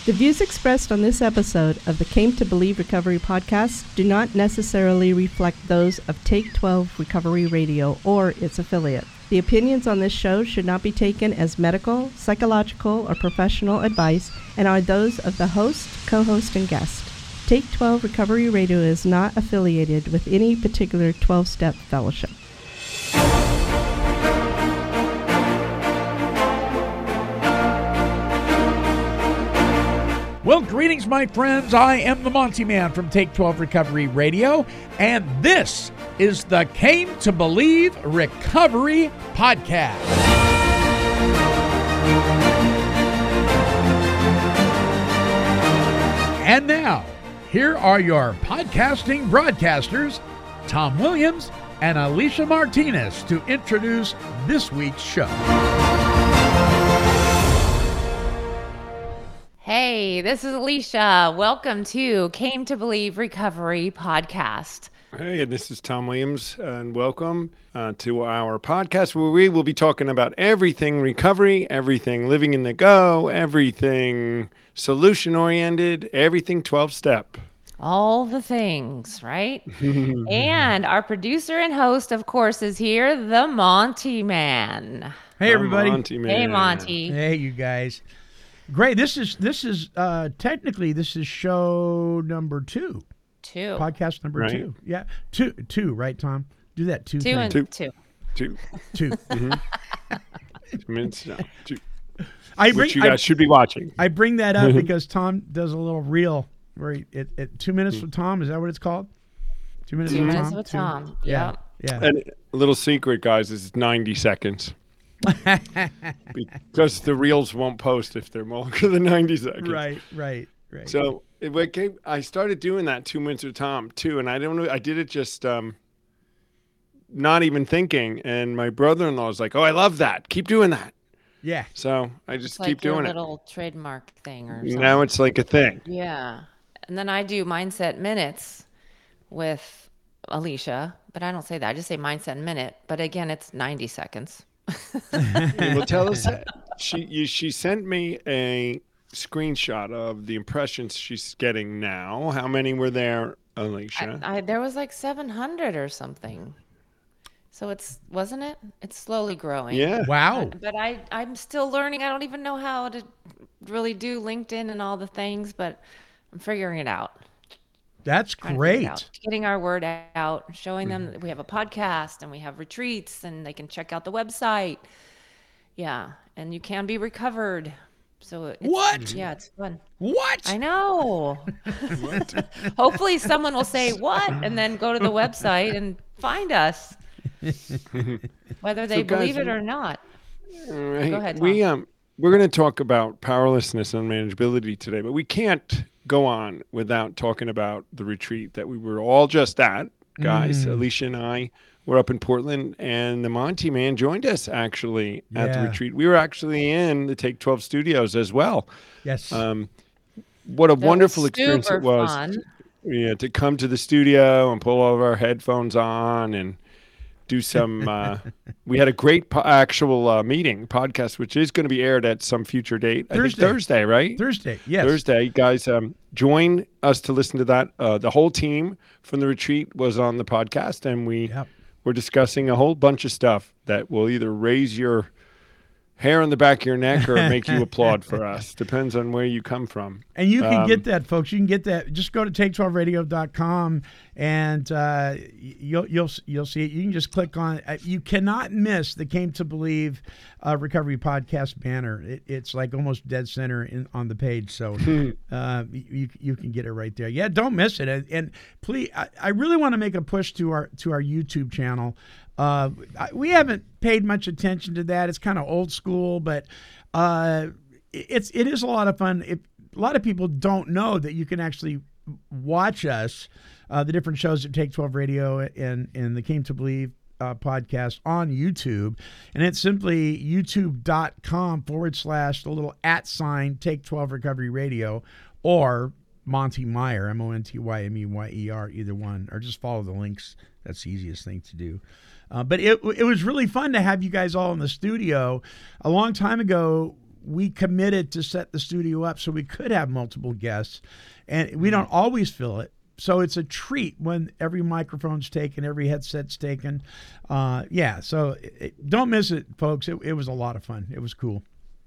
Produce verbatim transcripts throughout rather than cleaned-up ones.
The views expressed on this episode of the Came to Believe Recovery podcast do not necessarily reflect those of Take twelve Recovery Radio or its affiliates. The opinions on this show should not be taken as medical, psychological, or professional advice and are those of the host, co-host, and guest. Take twelve Recovery Radio is not affiliated with any particular twelve-step fellowship. Well, greetings, my friends. I am the Monty Man from Take twelve Recovery Radio, and this is the Came to Believe Recovery Podcast. And now, here are your podcasting broadcasters, Tom Williams and Alicia Martinez, to introduce this week's show. Hey, this is Alicia. Welcome to Came to Believe Recovery Podcast. Hey, and this is Tom Williams, and welcome uh, to our podcast where we will be talking about everything recovery, everything living in the go, everything solution-oriented, everything twelve-step. All the things, right? And our producer and host, of course, is here, the Monty Man. Hey, everybody. Monty Man. Hey, Monty. Hey, you guys. Great. This is this is uh, technically this is show number two. Two. Podcast number Right. two. Yeah, two, two. Right, Tom? Do that two. Two thing. and Two. two. Two. two. Two minutes. No, two. I bring Which you I, guys should be watching. I bring that up because Tom does a little reel where he, it, it two minutes with Tom. Is that what it's called? Two minutes Two with minutes Tom. with Two- Tom. Yeah. Yep. Yeah. And a little secret, guys, is it's ninety seconds. Because the reels won't post if they're longer than ninety seconds. Right. Right. Right. So it became, I started doing that two minutes with Tom too, and I don't know. I did it just um, not even thinking. And my brother-in-law was like, "Oh, I love that. Keep doing that." yeah. So I just It's like keep your doing little trademark thing or it. something. Now it's like a thing. Yeah. And then I do Mindset Minutes with Alicia, but I don't say that. I just say Mindset Minute. But again, it's ninety seconds. Well, tell us. She you, she sent me a screenshot of the impressions she's getting now. How many were there, Alicia? I, I, there was like seven hundred or something. So it's, wasn't it? It's slowly growing. yeah. Wow. But I, I'm still learning. I don't even know how to really do LinkedIn and all the things, but I'm figuring it out. That's Trying to figure it great. out. Getting our word out, showing them that we have a podcast and we have retreats and they can check out the website. Yeah. And you can be recovered. So it's, What? Yeah, it's fun. What? I know. Hopefully someone will say what and then go to the website and find us. Whether they So, guys, believe it or not. All right. Go ahead, We Tom. um we're going to talk about powerlessness and manageability today, but we can't go on without talking about the retreat that we were all just at, guys. Alicia and I were up in Portland, and the Monty Man joined us actually at Yeah. the retreat. We were actually in the Take twelve studios as well. Yes. Um, what a That was wonderful experience super it was. fun. Yeah, to come to the studio and pull all of our headphones on and do some. Uh, we had a great po- actual uh, meeting podcast, which is going to be aired at some future date. I think Thursday. Thursday, right? Thursday. Yes. Thursday, guys. Um, join us to listen to that. Uh, the whole team from the retreat was on the podcast, and we Yep. were discussing a whole bunch of stuff that will either raise your hair on the back of your neck or make you applaud for us. Depends on where you come from. And you can Um, get that, folks. You can get that. Just go to take twelve radio dot com and uh, you'll you'll you'll see it. You can just click on it. You cannot miss the Came to Believe uh, Recovery Podcast banner. It, it's like almost dead center in, on the page. So uh, you you can get it right there. Yeah, don't miss it. And, and please, I, I really want to make a push to our to our YouTube channel. Uh, I- we haven't paid much attention to that. It's kind of old school, but uh, it's it is a lot of fun. It, a lot of people don't know that you can actually watch us, uh, the different shows at Take twelve Radio and and the Came to Believe uh, podcast on YouTube, and it's simply youtube.com forward slash the little at sign Take twelve Recovery Radio or Monty Meyer, M O N T Y M E Y E R, either one, or just follow the links. That's the easiest thing to do. Uh, but it it was really fun to have you guys all in the studio. A long time ago, we committed to set the studio up so we could have multiple guests, and we don't always fill it. So it's a treat when every microphone's taken, every headset's taken. Uh, yeah, so it, it, don't miss it, folks. It, it was a lot of fun. It was cool.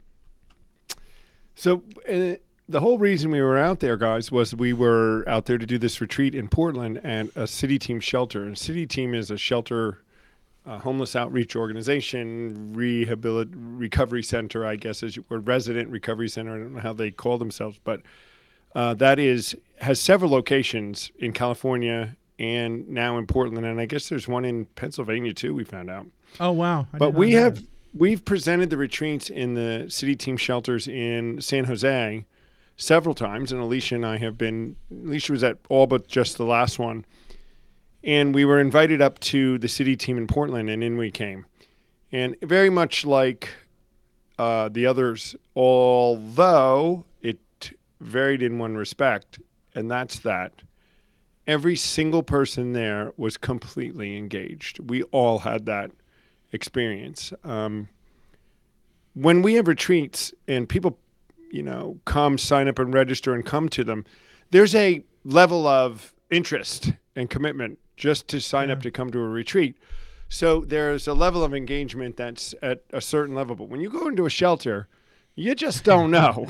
So uh, the whole reason we were out there, guys, was we were out there to do this retreat in Portland at a City Team shelter. And City Team is a shelter, uh, homeless outreach organization, rehabilit recovery center, I guess, is or resident recovery center. I don't know how they call themselves, but uh, that is has several locations in California and now in Portland, and I guess there's one in Pennsylvania too. We found out. Oh wow! I but we know have. that. We've presented the retreats in the City Team shelters in San Jose several times, and Alicia and I have been, Alicia was at all but just the last one, and we were invited up to the City Team in Portland, and in we came. And very much like uh, the others, although it varied in one respect, and that's that every single person there was completely engaged. We all had that experience. Um, when we have retreats and people, you know, come sign up and register and come to them, there's a level of interest and commitment just to sign Yeah. up to come to a retreat. So there's a level of engagement that's at a certain level. But when you go into a shelter, you just don't know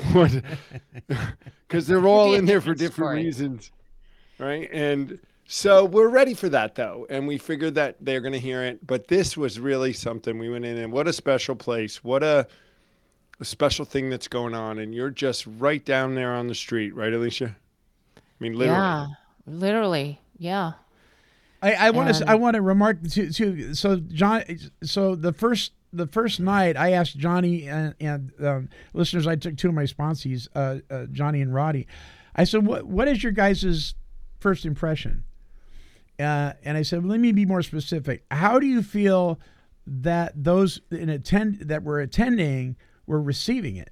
because they're all in there for different Story. reasons, right? And so we're ready for that, though, and we figured that they're going to hear it. But this was really something. We went in, and what a special place. What a, a special thing that's going on. And you're just right down there on the street, right, Alicia? I mean, literally. Yeah, literally. Yeah. I, I want to And- I want to remark to, to so John so the first the first night I asked Johnny and, and um, listeners, I took two of my sponsees, uh, uh, Johnny and Roddy. I said, what what is your guys' first impression? Uh, and I said, well, let me be more specific. How do you feel that those in attend that were attending were receiving it?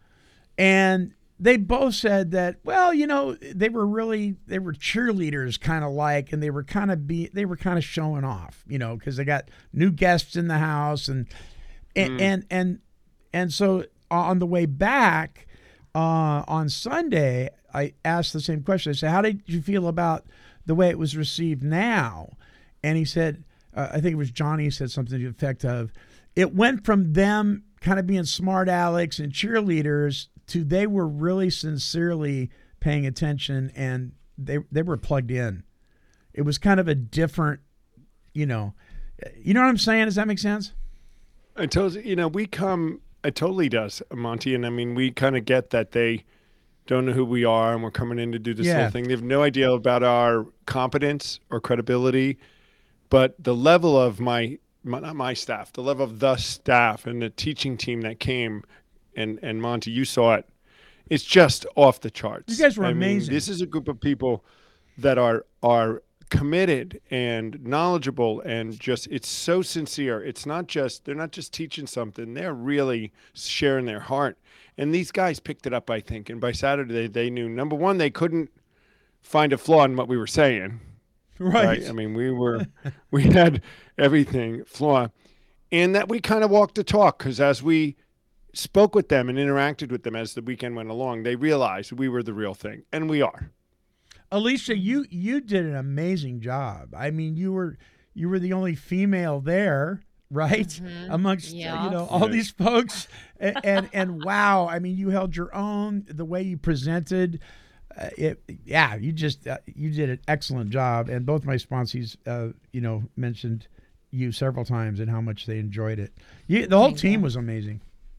And they both said that, well, you know, they were really, they were cheerleaders kind of like, and they were kind of be, they were kind of showing off, you know, because they got new guests in the house, and and Mm. and and and so on the way back uh, on Sunday, I asked the same question. I said, how did you feel about the way it was received now? And he said, uh, I think it was Johnny said something to the effect of, it went from them kind of being smart alecks and cheerleaders to they were really sincerely paying attention, and they they were plugged in. It was kind of a different, you know, you know what I'm saying? Does that make sense? I told you, you know, we come, it totally does, Monty. And I mean, we kind of get that they don't know who we are and we're coming in to do this Yeah. whole thing. They have no idea about our competence or credibility, but the level of my, my not my staff, the level of the staff and the teaching team that came, and, and Monty, you saw it, it's just off the charts. You guys were I mean, amazing. this is a group of people that are, are committed and knowledgeable, and just, it's so sincere. It's not just, they're not just teaching something, they're really sharing their heart. And these guys picked it up, I think. And by Saturday, they knew, number one, they couldn't find a flaw in what we were saying. Right. I mean, we were, we had everything flaw, and that we kind of walked the talk, because as we spoke with them and interacted with them as the weekend went along, they realized we were the real thing, and we are. Alicia, you you did an amazing job. I mean, you were you were the only female there, right? Mhm. Amongst Yeah. you know all Right. these folks, and, and and wow, I mean, you held your own. The way you presented, uh, it yeah, you just uh, you did an excellent job. And both my sponsees, uh, you know, mentioned you several times and how much they enjoyed it. You, the whole Thank team you. was amazing.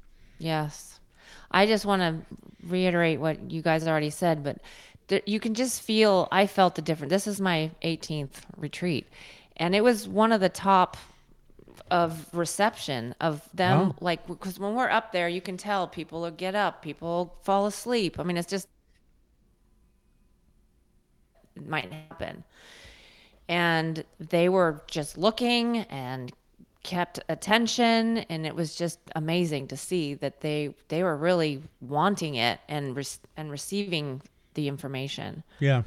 Yes. I just want to reiterate what you guys already said, but th- you can just feel, I felt the difference. This is my eighteenth retreat, and it was one of the top of reception of them. Wow. Like, because when we're up there, you can tell people will get up, people fall asleep. I mean, it's just, it might happen. And they were just looking and kept attention, and it was just amazing to see that they they were really wanting it and re- and receiving the information. Yeah.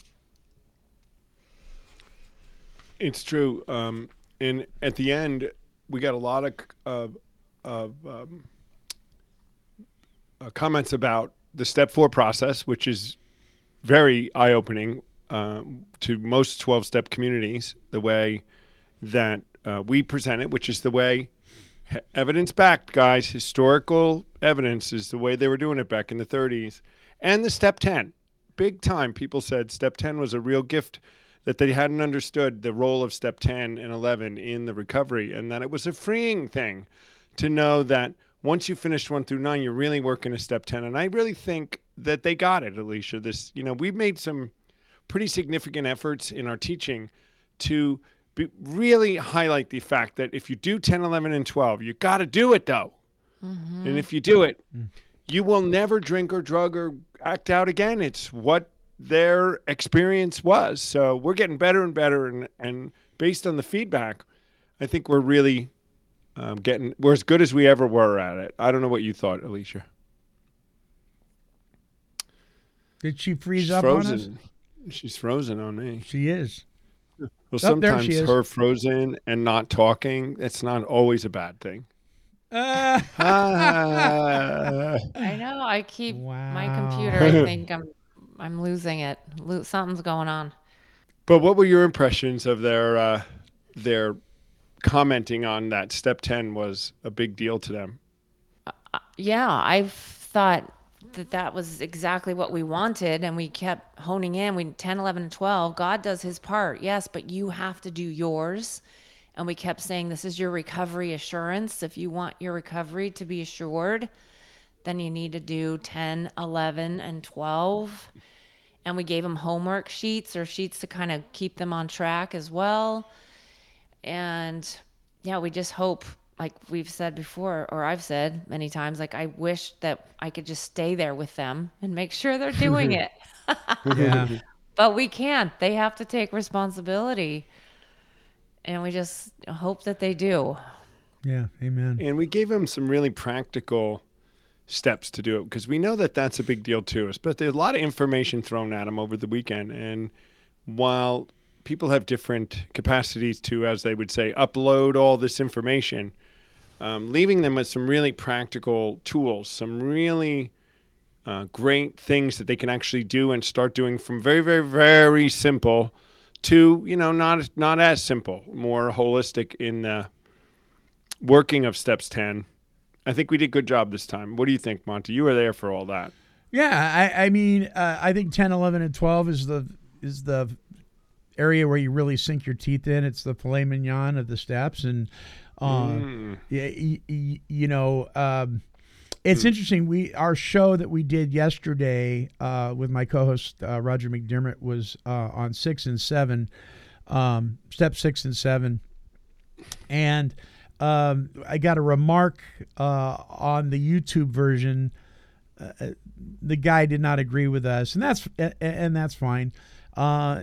It's true. Um, and at the end, we got a lot of of, of um, uh, comments about the step four process, which is very eye-opening uh, to most twelve-step communities, the way that uh, we present it, which is the way evidence-backed, guys, historical evidence is the way they were doing it back in the thirties. And the step ten, big time. People said step ten was a real gift, that they hadn't understood the role of step ten and eleven in the recovery, and that it was a freeing thing to know that once you finished one through nine, you're really working a step ten. And I really think that they got it, Alicia. This, you know, we've made some pretty significant efforts in our teaching to be, really highlight the fact that if you do ten, eleven, and twelve, you got to do it though. Mm-hmm. And if you do it, you will never drink or drug or act out again. It's what their experience was. So we're getting better and better. And, and based on the feedback, I think we're really um, getting, we're as good as we ever were at it. I don't know what you thought, Alicia. Did she freeze She's up frozen. on us? She's frozen on me. She is. Well, Oh, there sometimes she is. her frozen and not talking, it's not always a bad thing. Uh, Ah. I know. I keep my Wow. computer. I think I'm I'm losing it. Lo- something's going on. But what were your impressions of their uh, their commenting on that step ten was a big deal to them? Yeah, I've thought that that was exactly what we wanted, and we kept honing in. We ten, eleven, and twelve. God does his part, yes, but you have to do yours. And we kept saying, this is your recovery assurance. If you want your recovery to be assured, then you need to do ten, eleven, and twelve. And we gave them homework sheets or sheets to kind of keep them on track as well. And yeah, we just hope, like we've said before, or I've said many times, like I wish that I could just stay there with them and make sure they're doing it. yeah. But we can't. They have to take responsibility. And we just hope that they do. Yeah. Amen. And we gave them some really practical steps to do it, because we know that that's a big deal to us. But there's a lot of information thrown at them over the weekend. And while people have different capacities to, as they would say, upload all this information, um, leaving them with some really practical tools, some really uh, great things that they can actually do and start doing, from very, very, very simple to, you know, not not as simple, more holistic in the working of steps ten. I think we did a good job this time. What do you think, Monty? You were there for all that. Yeah. I, I mean, uh, I think ten, eleven, and twelve is the is the area where you really sink your teeth in. It's the filet mignon of the steps. And, uh, Mm. yeah, y- y- you know, um, it's interesting. We our show that we did yesterday uh, with my co-host uh, Roger McDermott was uh, on six and seven, um, step six and seven, and um, I got a remark uh, on the YouTube version. Uh, the guy did not agree with us, and that's and that's fine. Uh,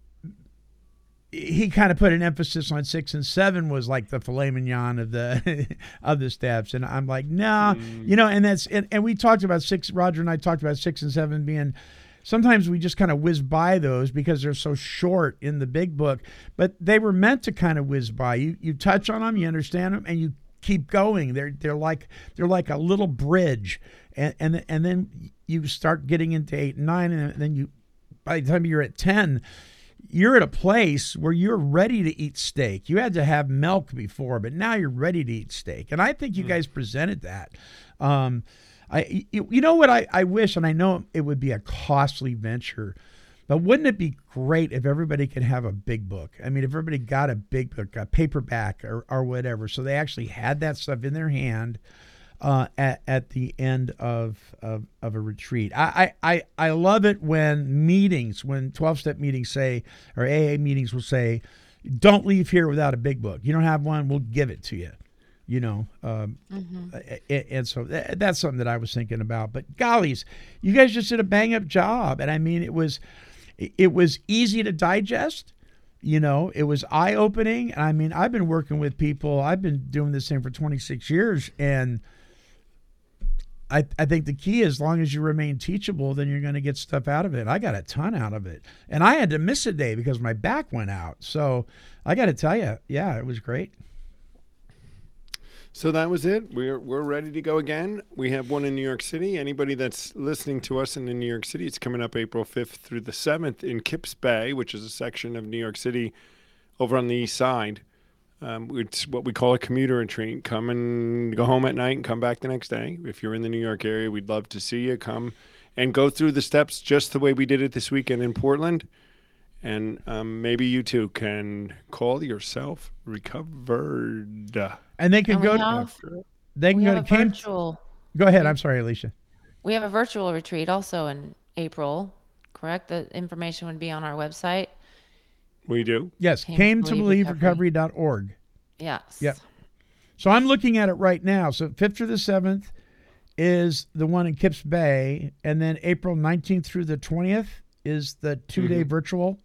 he kind of put an emphasis on six and seven was like the filet mignon of the of the steps, and I'm like, no, nah. mm. you know, and that's and, and we talked about six. Roger and I talked about six and seven being. Sometimes we just kind of whiz by those because they're so short in the big book, but they were meant to kind of whiz by. You you touch on them, you understand them, and you keep going. They're they're like they're like a little bridge, and and and then you start getting into eight and nine, and then you by the time you're at ten. You're at a place where you're ready to eat steak. You had to have milk before, but now you're ready to eat steak. And I think you guys presented that. Um, I, you, you know what I, I wish, and I know it would be a costly venture, but wouldn't it be great if everybody could have a big book? I mean, if everybody got a big book, a paperback or, or whatever, so they actually had that stuff in their hand uh, at, at the end of, of, of a retreat. I, I, I love it when meetings, when twelve-step meetings say, or A A meetings will say, don't leave here without a big book. You don't have one, we'll give it to you. You know, um, mm-hmm. and, and so that, that's something that I was thinking about. But gollies, you guys just did a bang-up job. And I mean, it was it was easy to digest. You know, it was eye-opening. I mean, I've been working with people. I've been doing this thing for twenty-six years, and I, I think the key, as long as you remain teachable, then you're going to get stuff out of it. I got a ton out of it. And I had to miss a day because my back went out. So I got to tell you, yeah, it was great. So that was it. We're we're ready to go again. We have one in New York City. Anybody that's listening to us in New York City, it's coming up April fifth through the seventh in Kips Bay, which is a section of New York City over on the east side. Um, it's what we call a commuter retreat. Come and go home at night and come back the next day. If you're in the New York area, we'd love to see you. Come and go through the steps just the way we did it this weekend in Portland. And um, maybe you too can call yourself recovered. And they can And go we to have, they can we go have to a Camp. virtual. Go ahead. I'm sorry, Alicia. We have a virtual retreat also in April, correct? The information would be on our website. We do. Yes, Came came to to believe believe recovery dot org. Yes. Yep. So I'm looking at it right now. So fifth through the seventh is the one in Kips Bay, and then April nineteenth through the twentieth is the two-day Mm-hmm. virtual.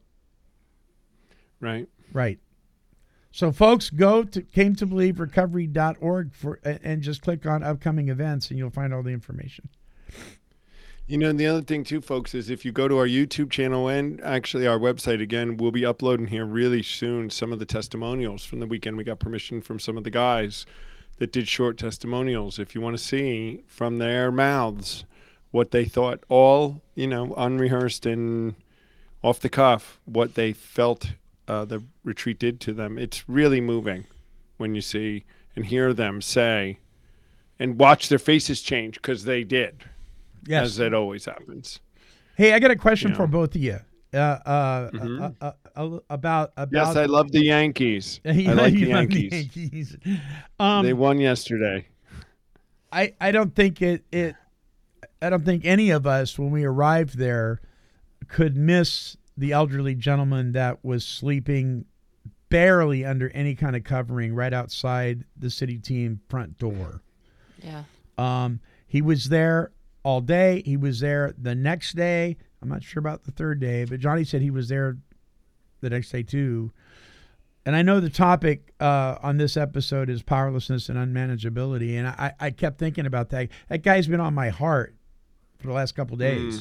Right. Right. So folks, go to came to believe recovery dot org for and just click on upcoming events, and you'll find all the information. You know, and the other thing too, folks, is if you go to our YouTube channel and actually our website again, we'll be uploading here really soon some of the testimonials from the weekend. We got permission from some of the guys that did short testimonials. If you want to see from their mouths what they thought, all, you know, unrehearsed and off the cuff, what they felt uh, the retreat did to them. It's really moving when you see and hear them say and watch their faces change, because they did. Yes. As it always happens. Hey, I got a question You for know. both of you. Uh, uh, Mhm. uh, uh, uh, about about. Yes, I love the Yankees. I like the You love Yankees. Yankees. Um, They won yesterday. I, I don't think it, it I don't think any of us when we arrived there could miss the elderly gentleman that was sleeping barely under any kind of covering right outside the city team front door. Yeah. Um, he was there all day. He was there the next day. I'm not sure about the third day, but Johnny said he was there the next day too. And I know the topic uh, on this episode is powerlessness and unmanageability, and I, I kept thinking about that. That guy's been on my heart for the last couple days. Mm.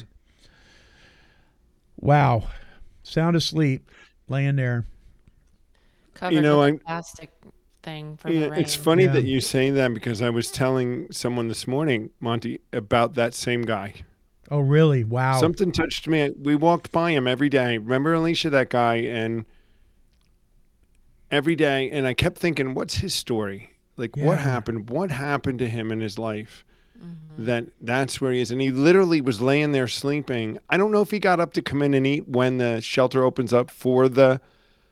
Wow. Sound asleep, laying there. Covered know, with I'm- the plastic thing from Yeah, the rain. it's funny Yeah. that you say that, because I was telling someone this morning, Monty, about that same guy. Oh, really? Wow. Something touched me. We walked by him every day. Remember, Alicia, that guy? And every day, and I kept thinking, what's his story? Like, what Yeah. happened? What happened to him in his life? That that's where he is. And he literally was laying there sleeping. I don't know if he got up to come in and eat when the shelter opens up for the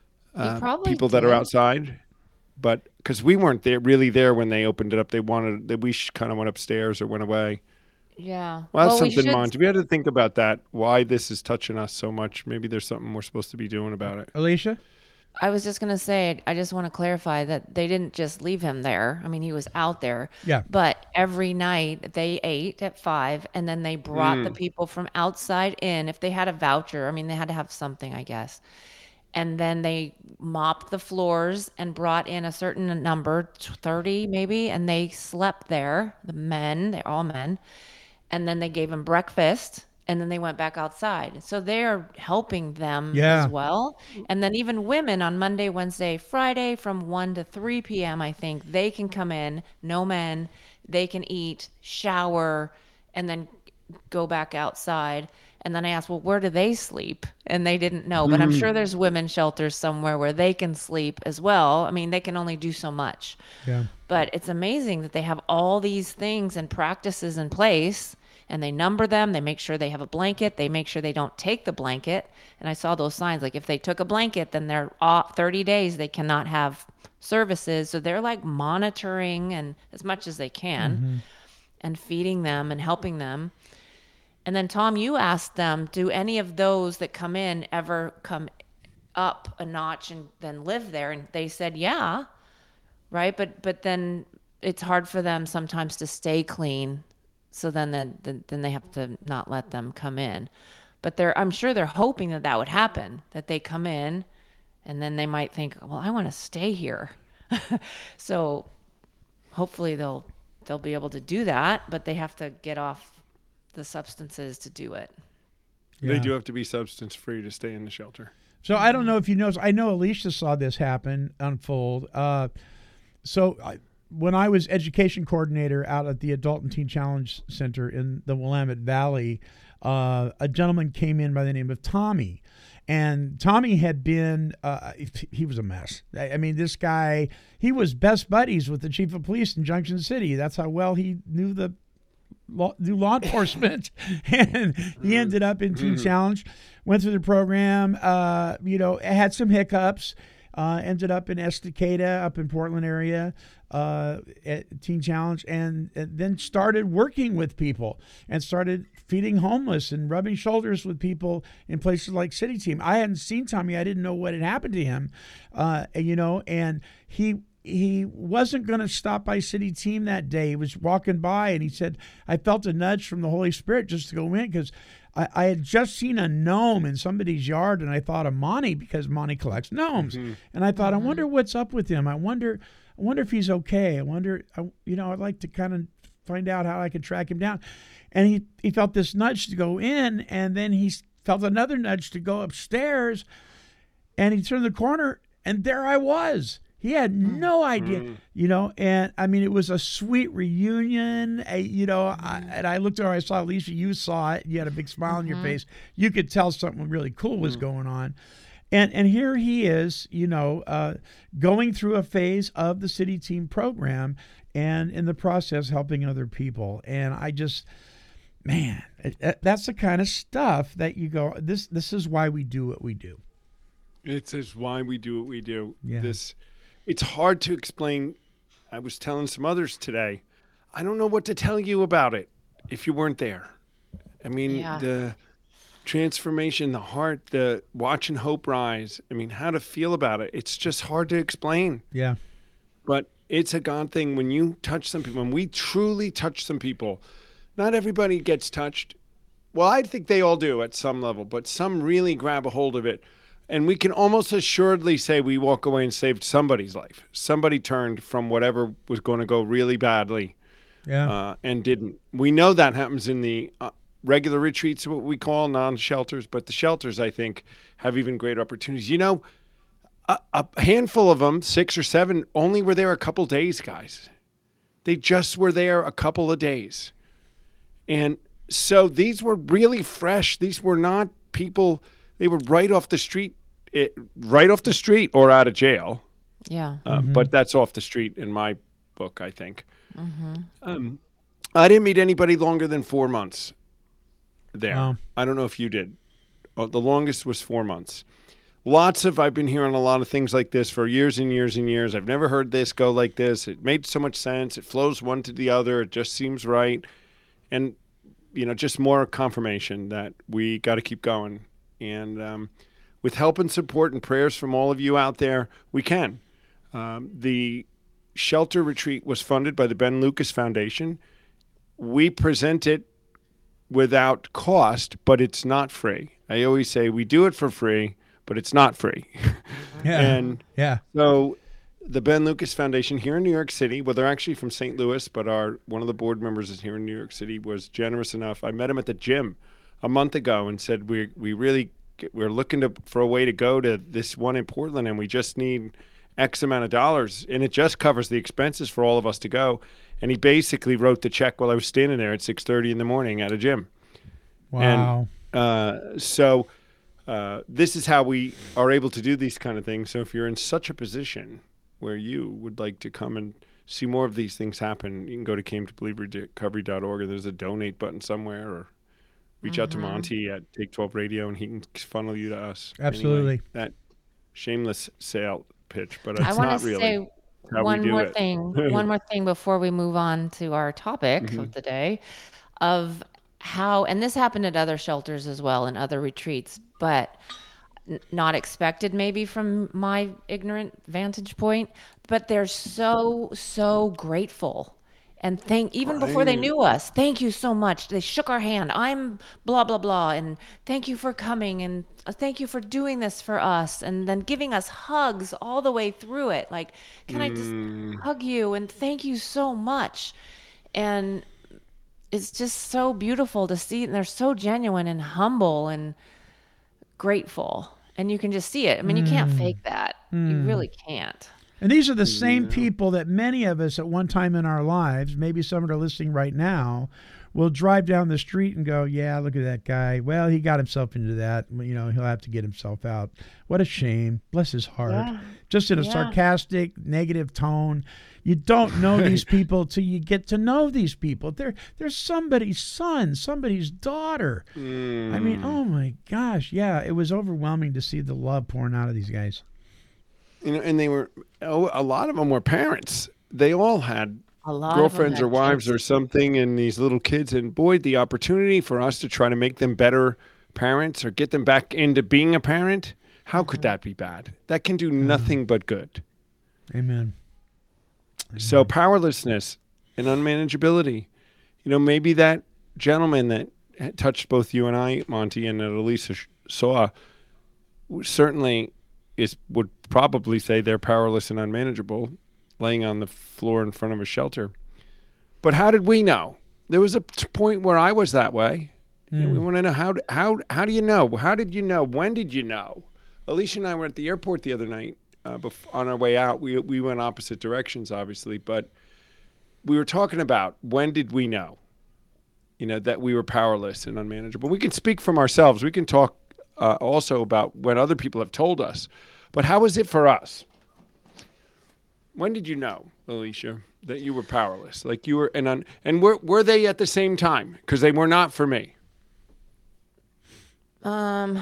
uh, probably people that are did. outside. But because we weren't there really there when they opened it up, they wanted that we kind of went upstairs or went away. Yeah. Well, that's we something, should- Monty. We had to think about that. Why this is touching us so much? Maybe there's something we're supposed to be doing about it. Alicia? I was just going to say, I just want to clarify that they didn't just leave him there. I mean, he was out there. Yeah. But every night they ate at five, and then they brought Mm. the people from outside in. If they had a voucher, I mean, they had to have something, I guess. And then they mopped the floors and brought in a certain number, thirty maybe, and they slept there, the men, they're all men. And then they gave them breakfast, and then they went back outside. So they're helping them Yeah. as well. And then even women on Monday, Wednesday, Friday from one to three p.m., I think, they can come in, no men, they can eat, shower, and then go back outside. And then I asked, well, where do they sleep? And they didn't know. But I'm sure there's women shelters somewhere where they can sleep as well. I mean, they can only do so much. Yeah. But it's amazing that they have all these things and practices in place, and they number them. They make sure they have a blanket. They make sure they don't take the blanket. And I saw those signs, like if they took a blanket, then they're off thirty days, they cannot have services. So they're like monitoring and as much as they can and feeding them and helping them. And then Tom, you asked them, do any of those that come in ever come up a notch and then live there? And they said, yeah. Right. But, but then it's hard for them sometimes to stay clean. So then, then, then then they have to not let them come in. But they're, I'm sure they're hoping that that would happen, that they come in and then they might think, well, I want to stay here. So hopefully they'll, they'll be able to do that, but they have to get off the substances to do it. Yeah. They do have to be substance free to stay in the shelter. So I don't know if you know. I know Alicia saw this happen unfold. Uh, so I, when I was education coordinator out at the Adult and Teen Challenge Center in the Willamette Valley, uh, a gentleman came in by the name of Tommy. And Tommy had been, uh, he was a mess. I mean, this guy, he was best buddies with the chief of police in Junction City. That's how well he knew the law, knew law enforcement. And he ended up in Teen Challenge, went through the program, uh, you know, had some hiccups, uh, ended up in Estacada, up in Portland area, uh, at Teen Challenge, and, and then started working with people and started feeding homeless and rubbing shoulders with people in places like City Team. I hadn't seen Tommy. I didn't know what had happened to him, uh, you know, and he he wasn't going to stop by City Team that day. He was walking by, and he said, I felt a nudge from the Holy Spirit just to go in because I, I had just seen a gnome in somebody's yard, and I thought of Monty because Monty collects gnomes. Mm-hmm. And I thought, mm-hmm. I wonder what's up with him. I wonder, I wonder if he's okay. I wonder, I, you know, I'd like to kind of find out how I could track him down. And he, he felt this nudge to go in, and then he felt another nudge to go upstairs, and he turned the corner, and there I was. He had no idea, mm. you know, and I mean, it was a sweet reunion, a, you know, I, and I looked over, I saw Alicia, you saw it, you had a big smile mm-hmm. on your face. You could tell something really cool was mm. going on. And and here he is, you know, uh, going through a phase of the City Team program and in the process helping other people. And I just... Man, that's the kind of stuff that you go, this this is why we do what we do. It's is why we do what we do. Yeah. This, it's hard to explain. I was telling some others today, I don't know what to tell you about it if you weren't there. I mean, yeah. the transformation, the heart, the watching hope rise. I mean, how to feel about it. It's just hard to explain. Yeah. But it's a God thing. When you touch some people, when we truly touch some people, not everybody gets touched. Well, I think they all do at some level, but some really grab a hold of it. And we can almost assuredly say we walk away and saved somebody's life. Somebody turned from whatever was going to go really badly yeah. uh, and didn't. We know that happens in the uh, regular retreats, what we call non-shelters, but the shelters, I think, have even greater opportunities. You know, a, a handful of them, six or seven, only were there a couple days, guys. They just were there a couple of days. And so these were really fresh. These were not people, they were right off the street, it, right off the street or out of jail. Yeah. Uh, mm-hmm. But that's off the street in my book, I think. Mm-hmm. Um, I didn't meet anybody longer than four months there. Wow. I don't know if you did. Oh, the longest was four months. Lots of, I've been hearing a lot of things like this for years and years and years. I've never heard this go like this. It made so much sense. It flows one to the other. It just seems right. And, you know, just more confirmation that we got to keep going. And um, with help and support and prayers from all of you out there, we can. Um, the shelter retreat was funded by the Ben Lucas Foundation. We present it without cost, but it's not free. I always say we do it for free, but it's not free. Yeah. And yeah. so the Ben Lucas Foundation here in New York City, well, they're actually from Saint Louis, but our one of the board members is here in New York City, was generous enough. I met him at the gym a month ago and said, we we really, we're looking to for a way to go to this one in Portland, and we just need X amount of dollars, and it just covers the expenses for all of us to go. And he basically wrote the check while I was standing there at six thirty in the morning at a gym. Wow. And uh, so uh, this is how we are able to do these kind of things. So if you're in such a position where you would like to come and see more of these things happen, you can go to came to believe recovery dot org, and there's a donate button somewhere, or reach mm-hmm. out to Monty at Take twelve Radio, and he can funnel you to us. Absolutely. Anyway, that shameless sale pitch, but it's I want not to really say how one we do more it. thing. One more thing before we move on to our topic mm-hmm. of the day, of how, and this happened at other shelters as well and other retreats, but n- not expected maybe from my ignorant vantage point, but they're so, so grateful. And thank, even before they knew us, thank you so much. They shook our hand. I'm blah, blah, blah. And thank you for coming. And thank you for doing this for us. And then giving us hugs all the way through it. Like, can mm. I just hug you? And thank you so much. And it's just so beautiful to see. And they're so genuine and humble and grateful. And you can just see it. I mean, you can't mm. fake that. Mm. You really can't. And these are the same Yeah. people that many of us at one time in our lives, maybe some that are listening right now, will drive down the street and go, yeah, look at that guy. Well, he got himself into that. You know, he'll have to get himself out. What a shame. Bless his heart. Yeah. Just in a Yeah. sarcastic, negative tone. You don't know these people till you get to know these people. They're, they're somebody's son, somebody's daughter. Mm. I mean, oh my gosh. Yeah, it was overwhelming to see the love pouring out of these guys. You know, and they were, oh, a lot of them were parents. They all had A lot girlfriends of or them had wives kids. or something, and these little kids. And boy, the opportunity for us to try to make them better parents or get them back into being a parent, how could that be bad? That can do nothing but good. Amen. So powerlessness and unmanageability. You know, maybe that gentleman that had touched both you and I, Monty, and that Elisa sh- saw, certainly is would probably say they're powerless and unmanageable, laying on the floor in front of a shelter. But how did we know? There was a t- point where I was that way. And we want to know how d- how how do you know? How did you know? When did you know? Alicia and I were at the airport the other night. Uh, bef- on our way out, we we went opposite directions, obviously, but we were talking about when did we know? You know, that we were powerless and unmanageable. We can speak from ourselves. We can talk uh, also about when other people have told us. But how was it for us? When did you know, Alicia, that you were powerless? Like you were, and un- and were were they at the same time? Because they were not for me. Um,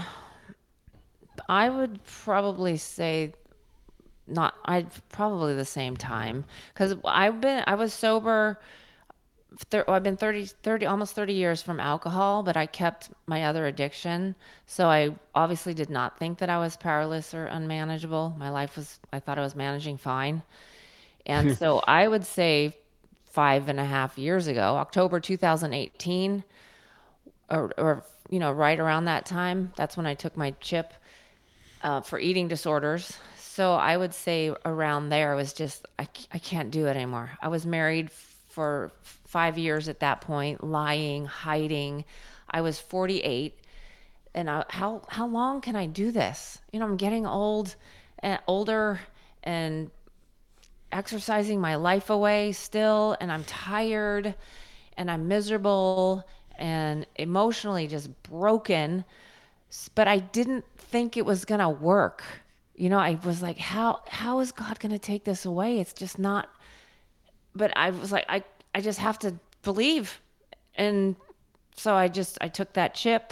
I would probably say not. I'd probably the same time because I've been. I was sober. Thir- I've been thirty, thirty, almost thirty years from alcohol, but I kept my other addiction. So I obviously did not think that I was powerless or unmanageable. My life was. I thought I was managing fine, and so I would say five and a half years ago, October two thousand eighteen, or, or you know, right around that time, that's when I took my chip uh, for eating disorders. So I would say around there was just, I, c- I can't do it anymore. I was married for five years at that point, lying, hiding. I was forty-eight. And I, how, how long can I do this? You know, I'm getting old and older and exercising my life away still. And I'm tired and I'm miserable and emotionally just broken. S- But I didn't think it was going to work. You know, I was like, how, how is God going to take this away? It's just not, but I was like, I, I just have to believe. And so I just, I took that chip,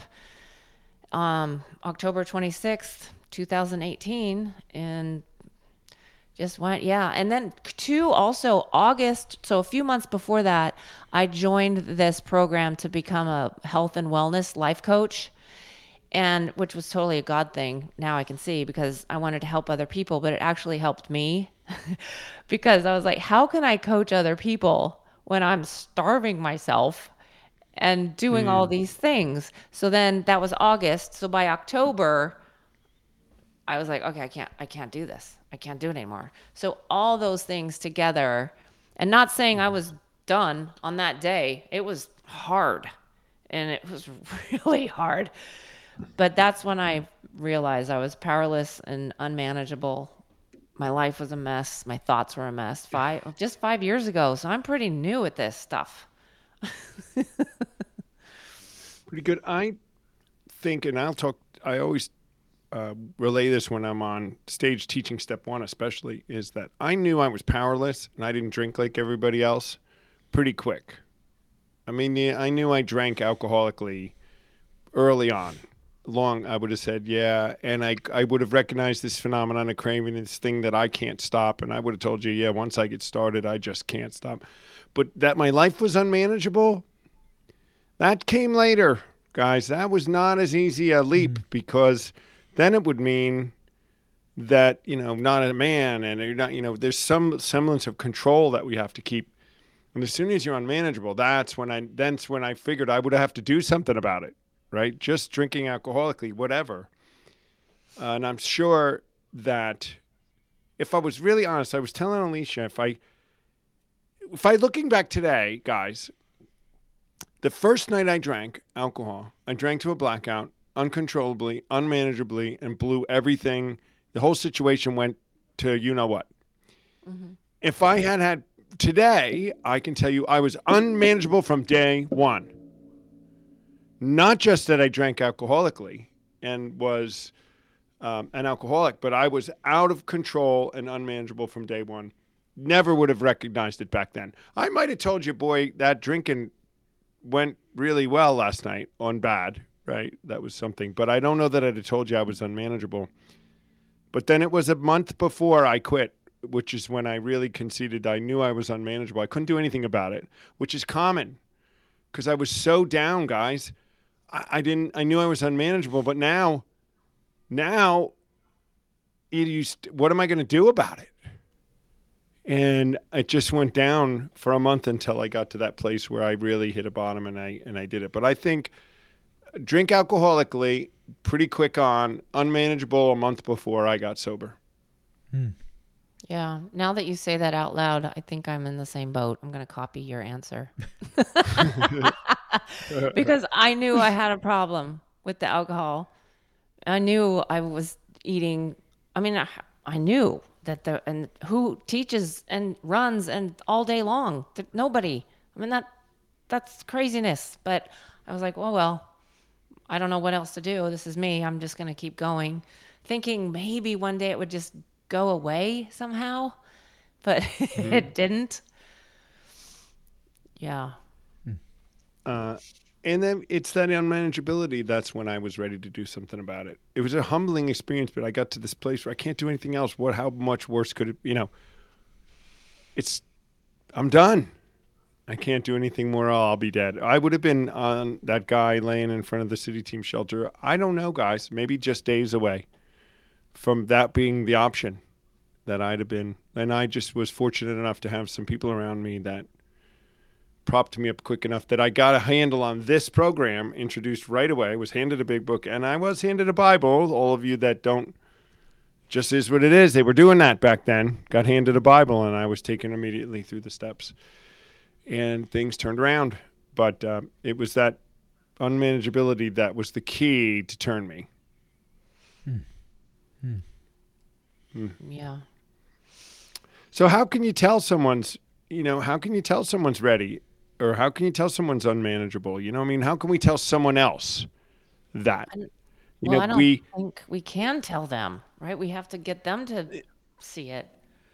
um, October twenty-sixth, two thousand eighteen, and just went, yeah. And then two, also August, so a few months before that, I joined this program to become a health and wellness life coach, and which was totally a God thing. Now I can see, because I wanted to help other people, but it actually helped me because I was like, how can I coach other people when I'm starving myself and doing all these things? So then that was August. So by October, I was like, okay, I can't, I can't do this. I can't do it anymore. So all those things together, and not saying I was done on that day. It was hard, and it was really hard. But that's when I realized I was powerless and unmanageable. My life was a mess. My thoughts were a mess. Five, just five years ago. So I'm pretty new at this stuff. Pretty good. I think, and I'll talk, I always uh, relay this when I'm on stage teaching step one, especially, is that I knew I was powerless and I didn't drink like everybody else pretty quick. I mean, yeah, I knew I drank alcoholically early on. Long, I would have said, yeah. And I, I would have recognized this phenomenon of craving, this thing that I can't stop. And I would have told you, yeah, once I get started, I just can't stop. But that my life was unmanageable, that came later, guys. That was not as easy a leap, mm. because then it would mean that, you know, not a man, and you're not, you know, there's some semblance of control that we have to keep. And as soon as you're unmanageable, that's when I, that's when I figured I would have to do something about it, right? Just drinking alcoholically, whatever. Uh, and I'm sure that if I was really honest, I was telling Alicia, if I, if I looking back today, guys, the first night I drank alcohol, I drank to a blackout, uncontrollably, unmanageably, and blew everything. The whole situation went to you know what. Mm-hmm. If I had had today, I can tell you I was unmanageable from day one. Not just that I drank alcoholically and was um, an alcoholic, but I was out of control and unmanageable from day one. Never would have recognized it back then. I might have told you, boy, that drinking went really well last night on bad, right? That was something. But I don't know that I'd have told you I was unmanageable. But then it was a month before I quit, which is when I really conceded I knew I was unmanageable. I couldn't do anything about it, which is common because I was so down, guys. I, I didn't, I knew I was unmanageable, but now, now, it used, what am I going to do about it? And it just went down for a month until I got to that place where I really hit a bottom and I, and I did it. But I think drink alcoholically, pretty quick on, unmanageable a month before I got sober. Hmm. Yeah. Now that you say that out loud, I think I'm in the same boat. I'm going to copy your answer. Because I knew I had a problem with the alcohol. I knew I was eating. I mean, I, I knew that the, and who teaches and runs and all day long? Nobody. I mean, that, that's craziness. But I was like, well, well, I don't know what else to do. This is me. I'm just going to keep going, thinking maybe one day it would just go away somehow, but mm-hmm. It didn't. Yeah. Uh, and then it's that unmanageability. That's when I was ready to do something about it. It was a humbling experience, but I got to this place where I can't do anything else. What, how much worse could it, you know, it's, I'm done. I can't do anything more. Oh, I'll be dead. I would have been on that guy laying in front of the city team shelter. I don't know, guys, maybe just days away from that being the option that I'd have been. And I just was fortunate enough to have some people around me that propped me up quick enough that I got a handle on this program, introduced right away, was handed a big book, and I was handed a Bible. All of you that don't, just is what it is. They were doing that back then. Got handed a Bible, and I was taken immediately through the steps. And things turned around. But uh, it was that unmanageability that was the key to turn me. Hmm. Hmm. Hmm. Yeah. So how can you tell someone's, you know, how can you tell someone's ready? Or how can you tell someone's unmanageable? You know, I mean, how can we tell someone else that? I, you well, know, I don't we, think we can tell them, right? We have to get them to see it.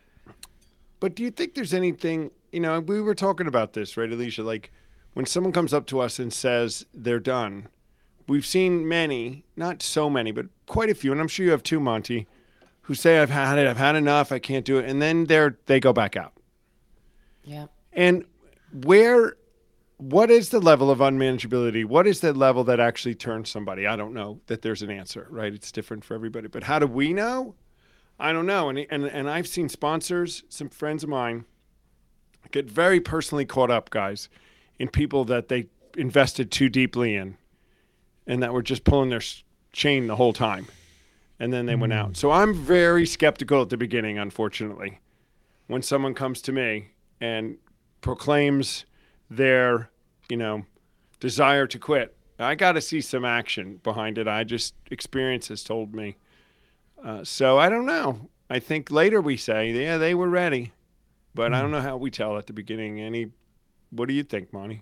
But do you think there's anything, you know, we were talking about this, right, Alicia? Like when someone comes up to us and says they're done, we've seen many, not so many, but quite a few, and I'm sure you have too, Monty, who say, I've had it, I've had enough, I can't do it. And then they're, they go back out. Yeah. And where, what is the level of unmanageability? What is the level that actually turns somebody? I don't know that there's an answer, right? It's different for everybody. But how do we know? I don't know. And, and, and I've seen sponsors, some friends of mine, get very personally caught up, guys, in people that they invested too deeply in and that were just pulling their chain the whole time. And then they mm. went out. So I'm very skeptical at the beginning, unfortunately, when someone comes to me and proclaims their, you know, desire to quit. I got to see some action behind it. I just, experience has told me. Uh, so I don't know. I think later we say, yeah, they were ready. But mm. I don't know how we tell at the beginning. Any, what do you think, Monty?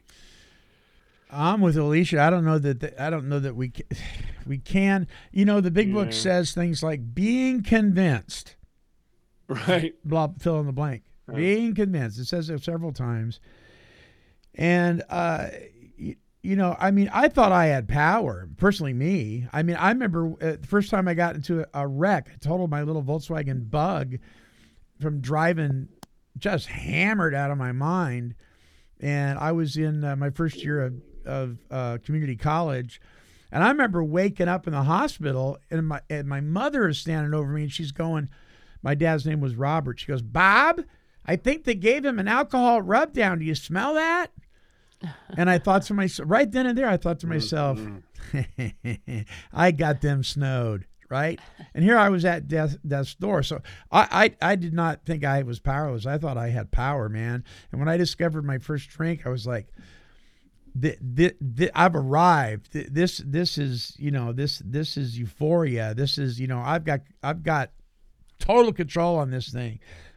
I'm with Alicia. I don't know that the, I don't know that we can, we can. You know, the big yeah. book says things like being convinced. Right. Blah, fill in the blank. Right. Being convinced. It says it several times. And, uh, you, you know, I mean, I thought I had power. Personally, me. I mean, I remember uh, the first time I got into a, a wreck, I totaled my little Volkswagen Bug from driving just hammered out of my mind. And I was in uh, my first year of, of uh, community college. And I remember waking up in the hospital, and my and my mother is standing over me, and she's going, my dad's name was Robert. She goes, Bob, I think they gave him an alcohol rub down. Do you smell that? And I thought to myself, right then and there, I thought to myself, I got them snowed, right? And here I was at death, death's door. So I, I, I did not think I was powerless. I thought I had power, man. And when I discovered my first drink, I was like, th- th- th- I've arrived. Th- this this is, you know, this this is euphoria. This is, you know, I've got I've got total control on this thing.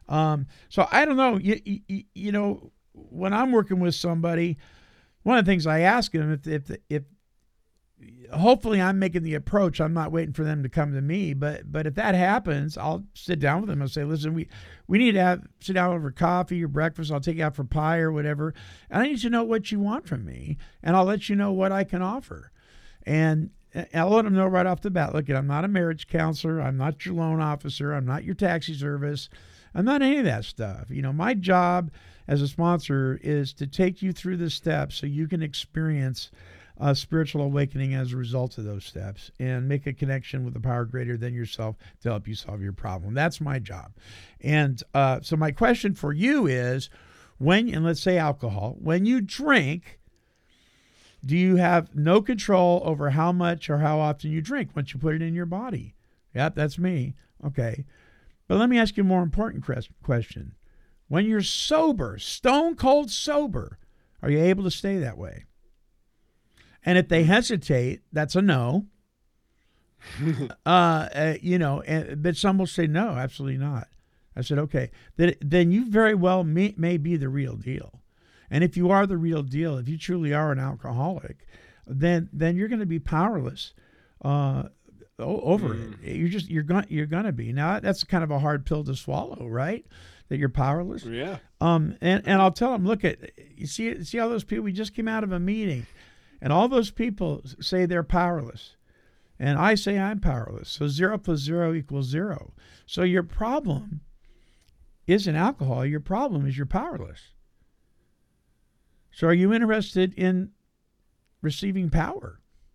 Um, so I don't know. You, you, you know, when I'm working with somebody, one of the things I ask them if if if hopefully I'm making the approach. I'm not waiting for them to come to me, but but if that happens, I'll sit down with them and say, listen, we we need to have sit down over coffee or breakfast. I'll take you out for pie or whatever, and I need to know what you want from me, and I'll let you know what I can offer, and I'll let them know right off the bat. Look, I'm not a marriage counselor. I'm not your loan officer. I'm not your taxi service. I'm not any of that stuff. You know, my job as a sponsor is to take you through the steps so you can experience a spiritual awakening as a result of those steps and make a connection with a power greater than yourself to help you solve your problem. That's my job. And uh, so my question for you is, when, and let's say alcohol, when you drink, do you have no control over how much or how often you drink once you put it in your body? Yep, that's me. Okay. But let me ask you a more important question. When you're sober, stone cold sober, are you able to stay that way? And if they hesitate, that's a no. uh, uh, you know, and, but some will say, no, absolutely not. I said, okay, then, then you very well may, may be the real deal. And if you are the real deal, if you truly are an alcoholic, then then you're going to be powerless uh, over mm. it. You're just you're going you're going to be. Now that's kind of a hard pill to swallow, right? That you're powerless. Yeah. Um. And, and I'll tell them, look at you see see all those people. We just came out of a meeting, and all those people say they're powerless, and I say I'm powerless. So zero plus zero equals zero. So your problem isn't alcohol. Your problem is you're powerless. So are you interested in receiving power,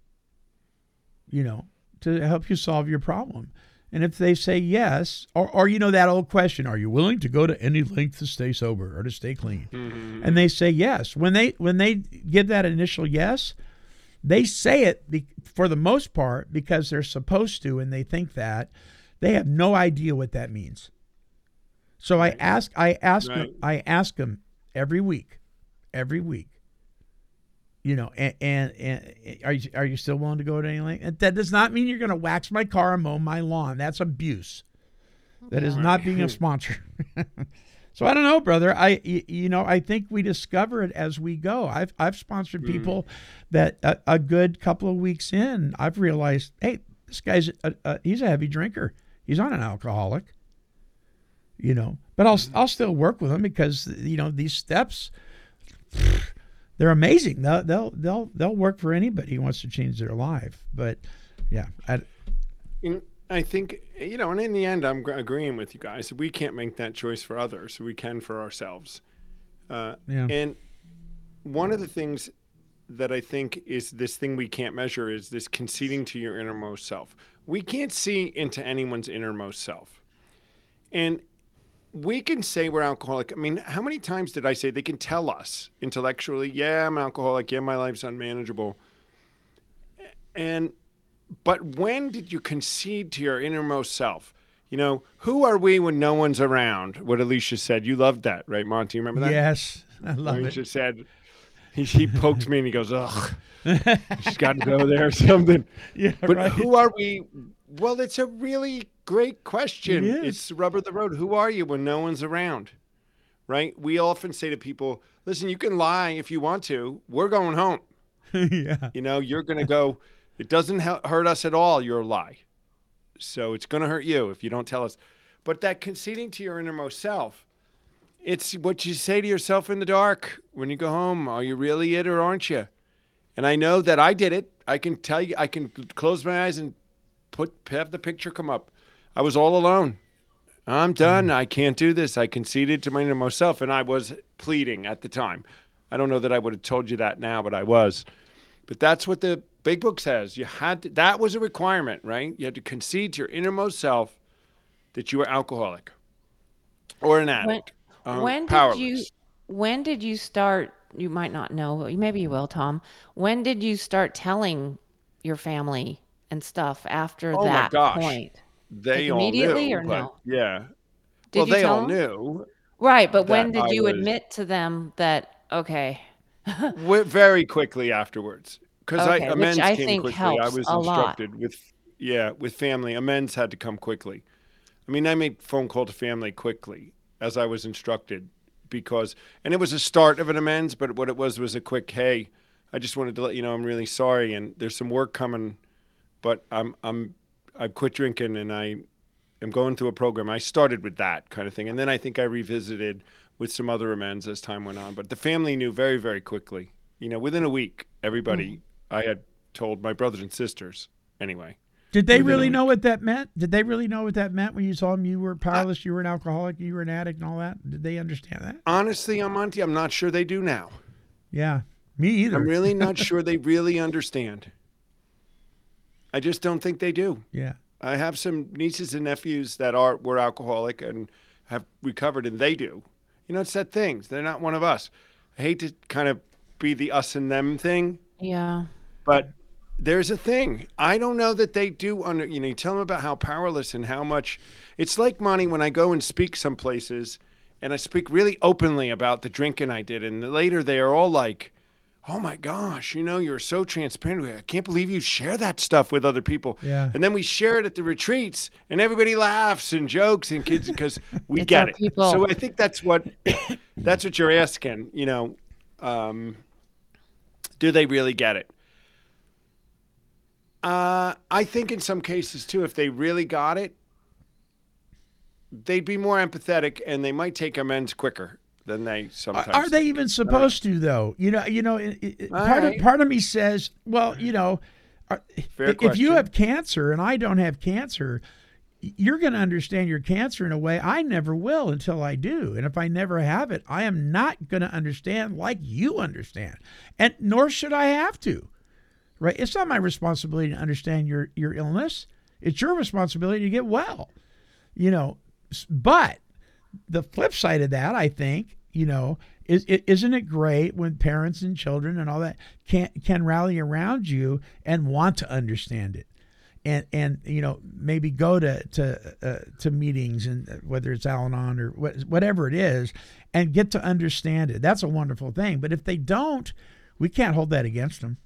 you know, to help you solve your problem? And if they say yes, or, or you know, that old question, are you willing to go to any length to stay sober or to stay clean? Mm-hmm. And they say yes. When they when they give that initial yes, they say it be, for the most part because they're supposed to, and they think that. They have no idea what that means. So I ask, I ask, right. them, I ask them every week. Every week, you know, and, and, and are you are you still willing to go to any length? That does not mean you're going to wax my car and mow my lawn. That's abuse. That is not being a sponsor. So I don't know, brother. I you know I think we discover it as we go. I've I've sponsored mm. people that a, a good couple of weeks in, I've realized, hey, this guy's a, a, he's a heavy drinker. He's not an alcoholic. You know, but I'll mm. I'll still work with him because you know these steps. They're amazing. They'll they'll they'll they'll work for anybody who wants to change their life. But yeah, I, in, I think you know, and in the end, I'm agreeing with you guys. We can't make that choice for others. We can for ourselves. Uh, yeah. And one of the things that I think is this thing we can't measure is this conceding to your innermost self. We can't see into anyone's innermost self, and we can say we're alcoholic. I mean, how many times did I say they can tell us intellectually, yeah, I'm alcoholic. Yeah, my life's unmanageable. And, but when did you concede to your innermost self? You know, who are we when no one's around? What Alicia said. You loved that, right, Monty? You remember that? Yes, I love Alicia it. said, he, he poked me and he goes, ugh, she's got to go there or something. Yeah, but right. Who are we? Well, it's a really great question. It It's rubber the road. Who are you when no one's around? Right? We often say to people, listen, you can lie if you want to. We're going home. Yeah. You know, you're going to go, it doesn't hurt us at all, your lie. So it's going to hurt you if you don't tell us. But that conceding to your innermost self, it's what you say to yourself in the dark when you go home. Are you really it or aren't you? And I know that I did it. I can tell you, I can close my eyes and put have the picture come up. I was all alone. I'm done. I can't do this. I conceded to my innermost self, and I was pleading at the time. I don't know that I would have told you that now, but I was. But that's what the big book says. You had to, that was a requirement, right? You had to concede to your innermost self that you were alcoholic or an addict. When, um, when did you? When did you start? You might not know. Maybe you will, Tom. When did you start telling your family and stuff after oh that my gosh. point? They like all immediately knew, or no? Yeah. Did well, you they tell all them? knew. Right, but when did I you was, admit to them that, okay. Very quickly afterwards. Because okay, I amends which I came think quickly. helps I was a instructed lot. with, yeah, with family. Amends had to come quickly. I mean, I made phone call to family quickly. as I was instructed, because, and it was a start of an amends, but what it was was a quick, hey, I just wanted to let you know I'm really sorry, and there's some work coming, but I'm I'm I've quit drinking and I am going through a program. I started with that kind of thing, and then I think I revisited with some other amends as time went on. But the family knew very, very quickly. You know, within a week, everybody, mm. I had told my brothers and sisters anyway. Did they really know what that meant? Did they really know what that meant when you told them you were powerless, I, you were an alcoholic, you were an addict and all that? Did they understand that? Honestly, Monty, I'm not sure they do now. Yeah, me either. I'm really not sure they really understand. I just don't think they do. Yeah. I have some nieces and nephews that are were alcoholic and have recovered, and they do. You know, it's that thing. They're not one of us. I hate to kind of be the us and them thing. Yeah. But there's a thing. I don't know that they do under, you know, you tell them about how powerless and how much. It's like, Monty, when I go and speak some places and I speak really openly about the drinking I did, and later they are all like, oh my gosh, you know, you're so transparent. I can't believe you share that stuff with other people. Yeah. And then we share it at the retreats and everybody laughs and jokes and kids because we It's get our it. people. So I think that's what that's what you're asking, you know, um, do they really get it? Uh, I think in some cases too, if they really got it, they'd be more empathetic and they might take amends quicker than they sometimes. Are they even supposed to, though? You know, you know. It, it, part right. of part of me says, well, you know, are, Fair if question. you have cancer and I don't have cancer, you're going to understand your cancer in a way I never will until I do. And if I never have it, I am not going to understand like you understand, and nor should I have to. Right? It's not my responsibility to understand your your illness. It's your responsibility to get well. You know, but the flip side of that, I think, you know, is isn't it great when parents and children and all that can can rally around you and want to understand it, and and you know maybe go to to uh, to meetings, and whether it's Al-Anon or what, whatever it is, and get to understand it. That's a wonderful thing. But if they don't, we can't hold that against them.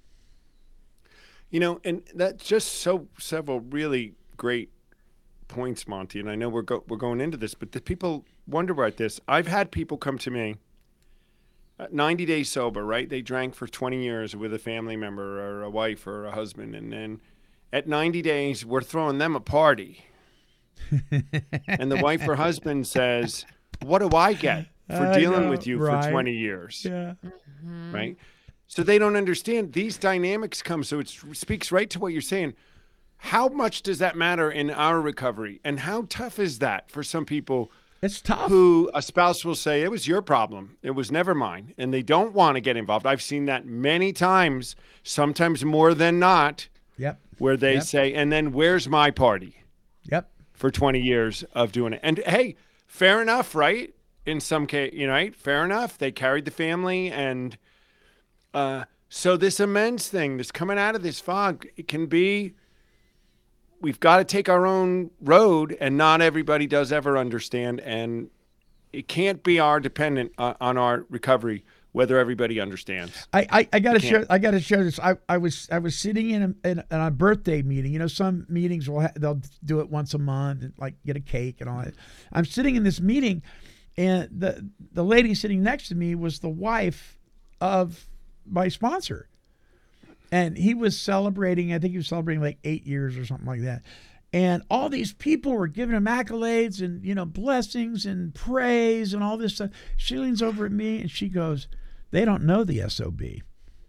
You know, and that's just so several really great points, Monty. And I know we're go, we're going into this, but the people wonder about this. I've had people come to me, uh, ninety days sober, right? They drank for twenty years with a family member or a wife or a husband, and then at ninety days, we're throwing them a party, and the wife or husband says, "What do I get for I dealing know, with you right. for twenty years?" Yeah. Mm-hmm. Right. So they don't understand these dynamics come. So it speaks right to what you're saying. How much does that matter in our recovery? And how tough is that for some people? It's tough. Who a spouse will say, it was your problem. It was never mine. And they don't want to get involved. I've seen that many times, sometimes more than not, Yep. where they Yep. say, and then where's my party Yep. for twenty years of doing it? And hey, fair enough, right? In some case, you know, right? Fair enough. They carried the family, and Uh, so this amends thing, this coming out of this fog, it can be, we've got to take our own road, and not everybody does ever understand. And it can't be our dependent uh, on our recovery, whether everybody understands. I, I, I got to You share. can't. I got to share this. I, I was I was sitting in a, in, a, in a birthday meeting. You know, some meetings will ha- they'll do it once a month and like get a cake and all that. I'm sitting in this meeting, and the the lady sitting next to me was the wife of my sponsor, and he was celebrating. I think he was celebrating like eight years or something like that. And all these people were giving him accolades and, you know, blessings and praise and all this stuff. She leans over at me and she goes, "They don't know the S O B."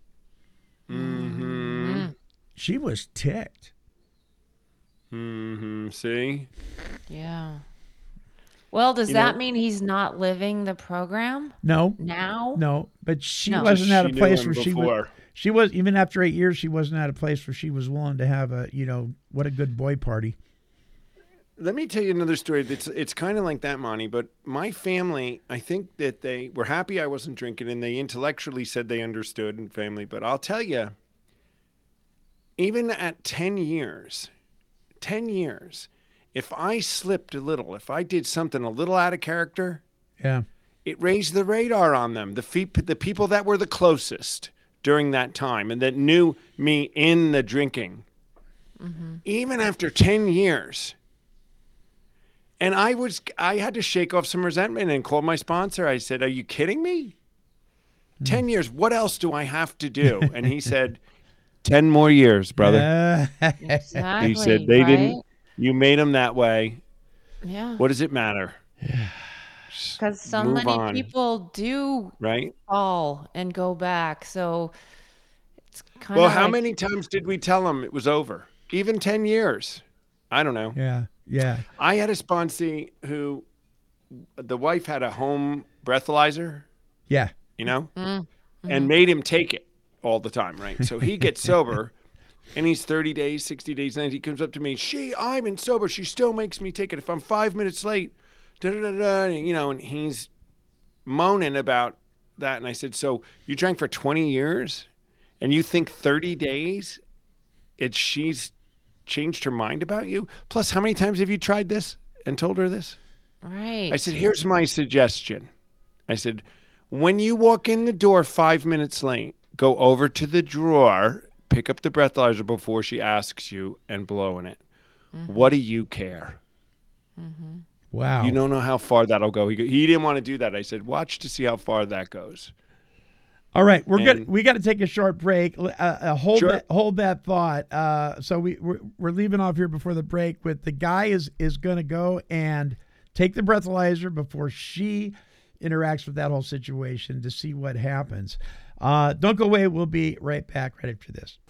Mm-hmm. She was ticked. Mm-hmm. See? Yeah. Well, does You that know- mean he's not living the program No, now? no, but she No. wasn't at a She knew place him where she was. before. She was, even after eight years, she wasn't at a place where she was willing to have a, you know, what a good boy party. Let me tell you another story. That's it's kind of like that, Monty. But my family, I think that they were happy I wasn't drinking, and they intellectually said they understood in family. But I'll tell you, even at ten years, ten years, if I slipped a little, if I did something a little out of character, Yeah. it raised the radar on them. The fe- the people that were the closest during that time and that knew me in the drinking, Mm-hmm. even after ten years. And I was, I had to shake off some resentment and call my sponsor. I said, "Are you kidding me? Ten years. What else do I have to do?" And he said, ten more years, brother. Uh, Exactly, He said, "They right? didn't. You made them that way. Yeah. What does it matter?" Because so Move many on. people do Right? fall and go back. So it's kind Well, of how like, many times did we tell them it was over? Even ten years. I don't know. yeah, yeah. I had a sponsee who the wife had a home breathalyzer, Yeah. you know, Mm, and made him take it all the time, right? So he gets sober and he's thirty days, sixty days, and he comes up to me, "She, I'm in sober. She still makes me take it. If I'm five minutes late, da da da da," you know, and he's moaning about that. And I said, "So you drank for twenty years and you think thirty days it's she's changed her mind about you? Plus, how many times have you tried this and told her this?" right. I said, "Here's my suggestion." I said, "When you walk in the door five minutes late, go over to the drawer, pick up the breathalyzer before she asks you, and blow in it. What do you care? Wow. You don't know how far that'll go." He, go- he didn't want to do that. I said, "Watch to see how far that goes." All right, we're good. And- We got to take a short break. Uh, uh, hold Sure. that. Hold that thought. Uh, so we we're, we're leaving off here before the break. With the guy is is going to go and take the breathalyzer before she interacts with that whole situation to see what happens. Uh, don't go away. We'll be right back right after this.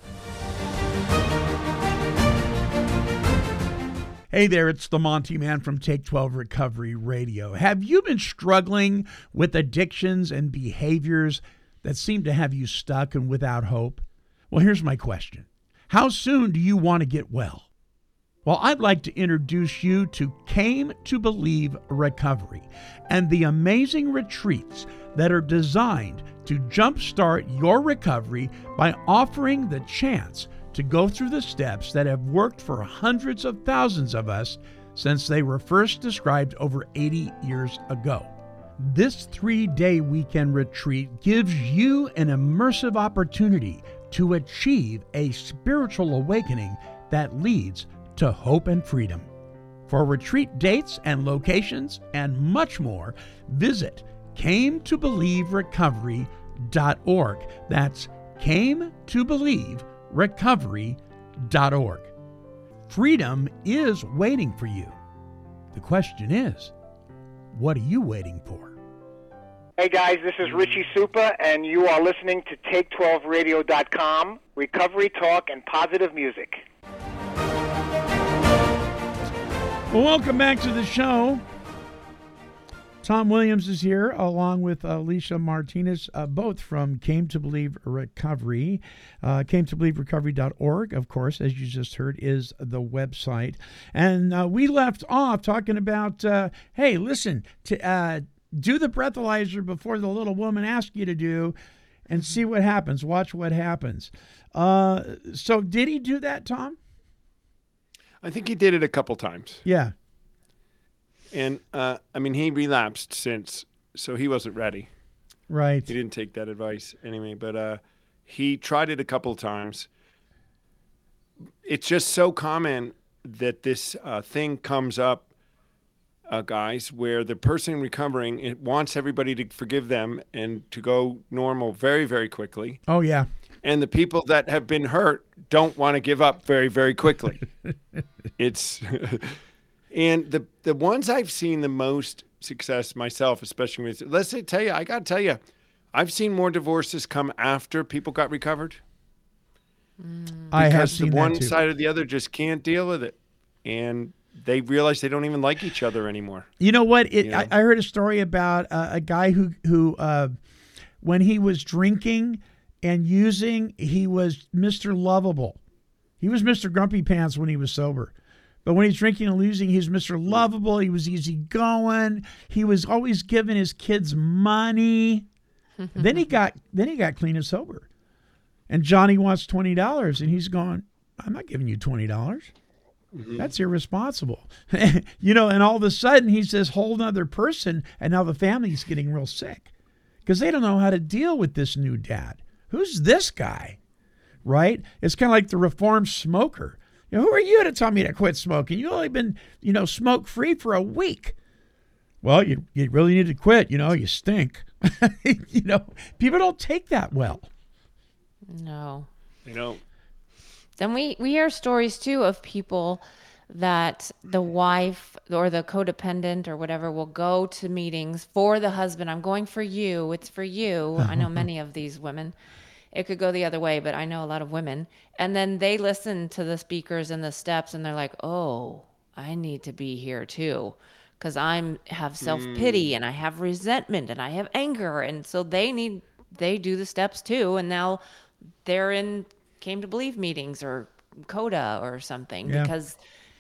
Hey there, it's the Monty Man from Take twelve Recovery Radio. Have you been struggling with addictions and behaviors that seem to have you stuck and without hope? Well, here's my question. How soon do you want to get well? Well, I'd like to introduce you to Came to Believe Recovery and the amazing retreats that are designed to jumpstart your recovery by offering the chance to go through the steps that have worked for hundreds of thousands of us since they were first described over eighty years ago. This three-day weekend retreat gives you an immersive opportunity to achieve a spiritual awakening that leads to hope and freedom. For retreat dates and locations and much more, visit came to believe recovery dot org. That's came to believe recovery dot org. Freedom is waiting for you. The question is, what are you waiting for? Hey guys, this is Richie Supa, and you are listening to take twelve radio dot com, recovery talk and positive music. Well, welcome back to the show. Tom Williams is here along with Alicia Martinez, uh, both from Came to Believe Recovery. Uh, came to believe recovery dot org, of course, as you just heard, is the website. And uh, we left off talking about, uh, hey, listen, to uh, do the breathalyzer before the little woman asks you to do and see what happens. Watch what happens. Uh, so did he do that, Tom? I think he did it a couple times. Yeah. And, uh, I mean, he relapsed since, so he wasn't ready. Right. He didn't take that advice anyway, but uh, he tried it a couple of times. It's just so common that this uh, thing comes up, uh, guys, where the person recovering, it wants everybody to forgive them and to go normal very, very quickly. Oh, yeah. And the people that have been hurt don't want to give up very, very quickly. It's... And the the ones I've seen the most success myself, especially with, let's say, tell you, I got to tell you, I've seen more divorces come after people got recovered. I have Because seen the one that too. side or the other just can't deal with it. And they realize they don't even like each other anymore. You know what? It, You know? I, I heard a story about uh, a guy who, who uh, when he was drinking and using, he was Mister Lovable. He was Mister Grumpy Pants when he was sober. But when he's drinking and losing, he's Mister Lovable. He was easygoing. He was always giving his kids money. then he got then he got clean and sober. And Johnny wants twenty dollars, and he's going, I'm not giving you twenty dollars. Mm-hmm. That's irresponsible. You know, and all of a sudden he's this whole other person, and now the family's getting real sick because they don't know how to deal with this new dad. Who's this guy? Right? It's kind of like the reformed smoker. You know, who are you to tell me to quit smoking? You've only been, you know, smoke free for a week. Well, you you really need to quit. You know, you stink. You know, people don't take that well. No. You know. Then we, we hear stories too of people that the wife or the codependent or whatever will go to meetings for the husband. I'm going for you. It's for you. I know many of these women. It could go the other way, but I know a lot of women. And then they listen to the speakers and the steps and they're like, oh, I need to be here too. Because I'm have self-pity mm. and I have resentment and I have anger. And so they need, they do the steps too. And now they're in Came to Believe meetings or CODA or something yeah. because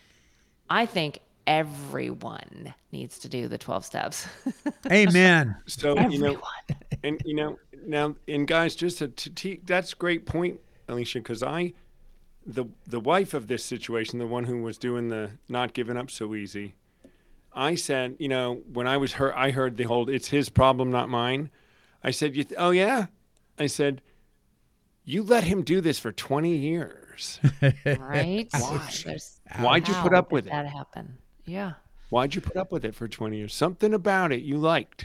I think everyone needs to do the twelve steps. Amen. So, everyone. you know, and you know, now, and guys, just to, to te- that's a great point, Alicia, because I, the, the wife of this situation, the one who was doing the not giving up so easy, I said, you know, when I was hurt, I heard the whole, it's his problem, not mine. I said, you th- oh, yeah. I said, you let him do this for twenty years. Right? Why? Why'd you put up with it? That happen? Yeah. Why'd you put up with it for twenty years? Something about it you liked.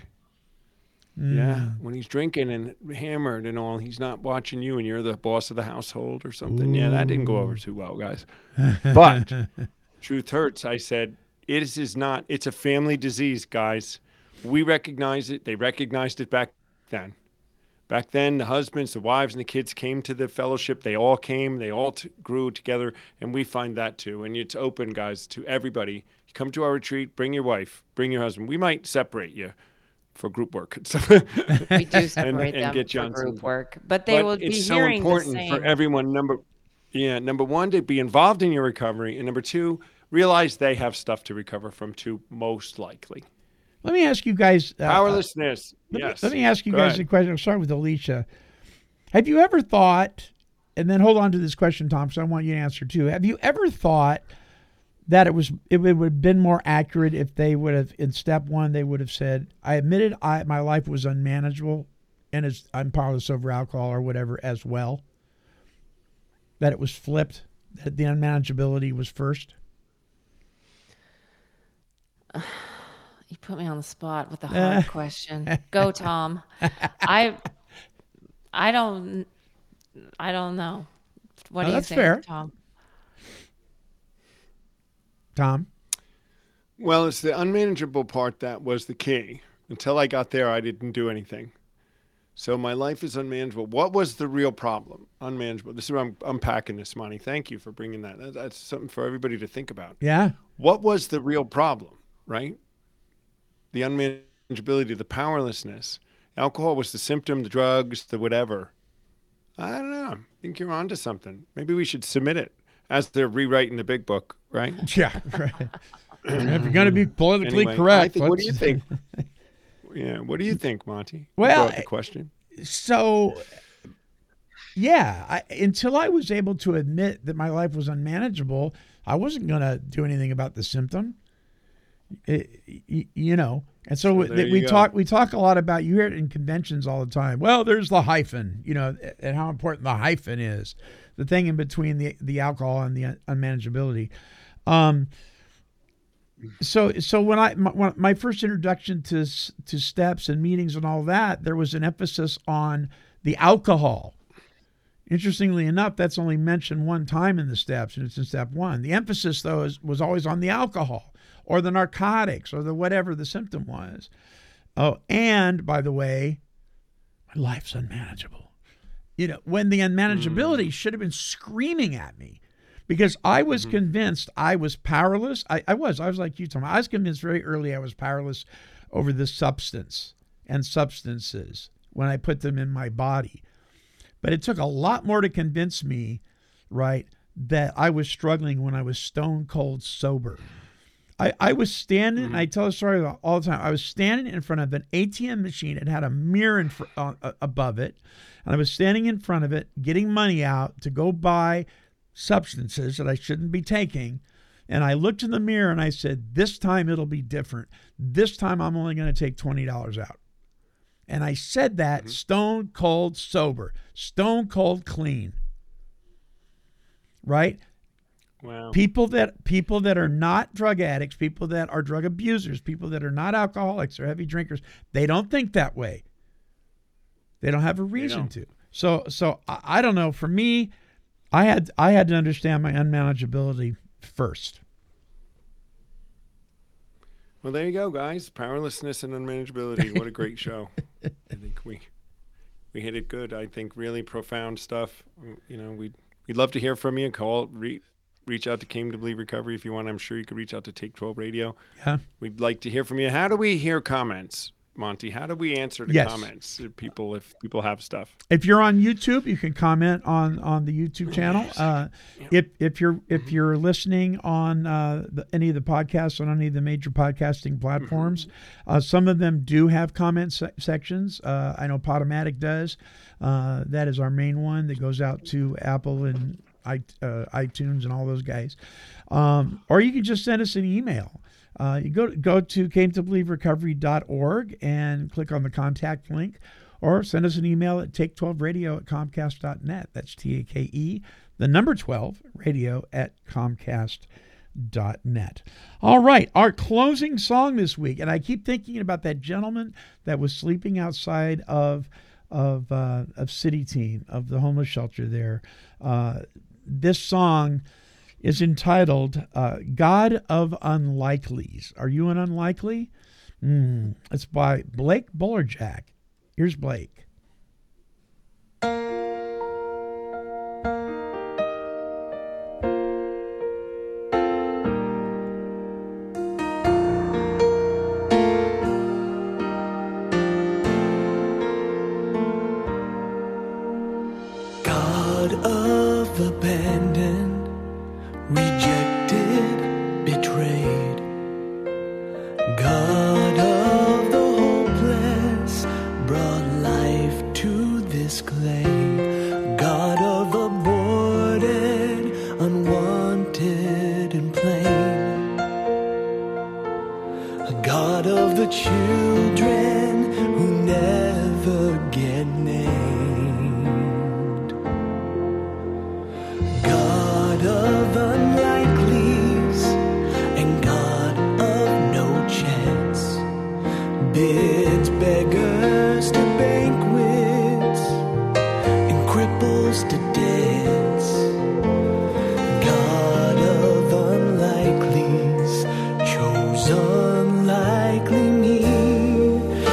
Mm. Yeah. When he's drinking and hammered and all, he's not watching you and you're the boss of the household or something. Ooh. Yeah, that didn't go over too well, guys. But truth hurts. I said, it is, is not, it's a family disease, guys. We recognize it. They recognized it back then. Back then, the husbands, the wives, and the kids came to the fellowship. They all came. They all t- grew together, and we find that too. And it's open, guys, to everybody. You come to our retreat, bring your wife, bring your husband. We might separate you for group work. We do separate and, them and get for group work, but they but will be it's hearing so important the same. For everyone. Number, yeah, number one, to be involved in your recovery, and number two, realize they have stuff to recover from too, most likely. Let me ask you guys. Uh, Powerlessness. Let yes. Me, let me ask you Go guys ahead. a question. I'll start with Alicia. Have you ever thought, and then hold on to this question, Tom, because I want you to answer too. Have you ever thought that it was it would have been more accurate if they would have, in step one, they would have said, I admitted I my life was unmanageable and it's, I'm powerless over alcohol or whatever as well? That it was flipped, that the unmanageability was first? You put me on the spot with a hard question. Go, Tom. I, I don't, I don't know. What oh, do you that's think, fair. Tom? Tom? Well, it's the unmanageable part that was the key. Until I got there, I didn't do anything. So my life is unmanageable. What was the real problem? Unmanageable. This is where I'm unpacking this, Monty. Thank you for bringing that. That's something for everybody to think about. Yeah. What was the real problem, right? The unmanageability, the powerlessness. Alcohol was the symptom, the drugs, the whatever. I don't know. I think you're onto something. Maybe we should submit it as they're rewriting the big book, right? Yeah, right. If you're going to be politically anyway, correct. Think, what do you think? Yeah, what do you think, Monty? Well, the question. So, yeah, I, until I was able to admit that my life was unmanageable, I wasn't going to do anything about the symptom. It, you know, and so, so we, we talk we talk a lot about, you hear it in conventions all the time. Well, there's the hyphen, you know, and how important the hyphen is, the thing in between the the alcohol and the unmanageability. Um, so so when I my, when my first introduction to to steps and meetings and all that, there was an emphasis on the alcohol. Interestingly enough, that's only mentioned one time in the steps, and it's in step one. The emphasis, though, is, was always on the alcohol, or the narcotics, or the whatever the symptom was. Oh, and by the way, my life's unmanageable. You know, when the unmanageability mm. should have been screaming at me, because I was mm-hmm. convinced I was powerless. I, I was. I was like you, Tom. I was convinced very early I was powerless over the substance and substances when I put them in my body. But it took a lot more to convince me, right, that I was struggling when I was stone cold sober. I, I was standing, mm-hmm. I tell a story about all the time. I was standing in front of an A T M machine. It had a mirror in fr- uh, above it. And I was standing in front of it, getting money out to go buy substances that I shouldn't be taking. And I looked in the mirror and I said, this time it'll be different. This time I'm only going to take twenty dollars out. And I said that mm-hmm. stone cold sober, stone cold clean. Right? Wow. People that people that are not drug addicts, people that are drug abusers, people that are not alcoholics or heavy drinkers, they don't think that way. They don't have a reason to. So so I, I don't know. For me, I had I had to understand my unmanageability first. Well, there you go, guys. Powerlessness and unmanageability. What a great show. I think we we hit it good. I think really profound stuff. You know, we'd, we'd love to hear from you. Call, re, reach out to Came to Believe Recovery if you want. I'm sure you could reach out to Take twelve Radio. Yeah. We'd like to hear from you. How do we hear comments, Monty? How do we answer the Yes. comments if people if people have stuff? If you're on YouTube, you can comment on, on the YouTube channel. Uh, if if you're if you're listening on uh, the, any of the podcasts on any of the major podcasting platforms, uh, some of them do have comment se- sections. Uh, I know Podomatic does. Uh, that is our main one that goes out to Apple and I, uh, iTunes and all those guys. Um, or you can just send us an email. Uh, you go go to came to believe recovery dot org and click on the contact link, or send us an email at take twelve radio at comcast dot net. That's T A K E, the number twelve, radio at comcast dot net. All right, our closing song this week, and I keep thinking about that gentleman that was sleeping outside of of uh, of City Team, of the homeless shelter there. Uh, this song is entitled uh, God of Unlikelies. Are you an unlikely? Mm, it's by Blake Bullerjack. Here's Blake. God of abandon, rejected, betrayed. God of the hopeless, brought life to this clay. God of aborted, unwanted and plain. A God of the children who never get named. God of unlikelies and God of no chance, bids beggars to banquets and cripples to dance. God of unlikelies chose unlikely me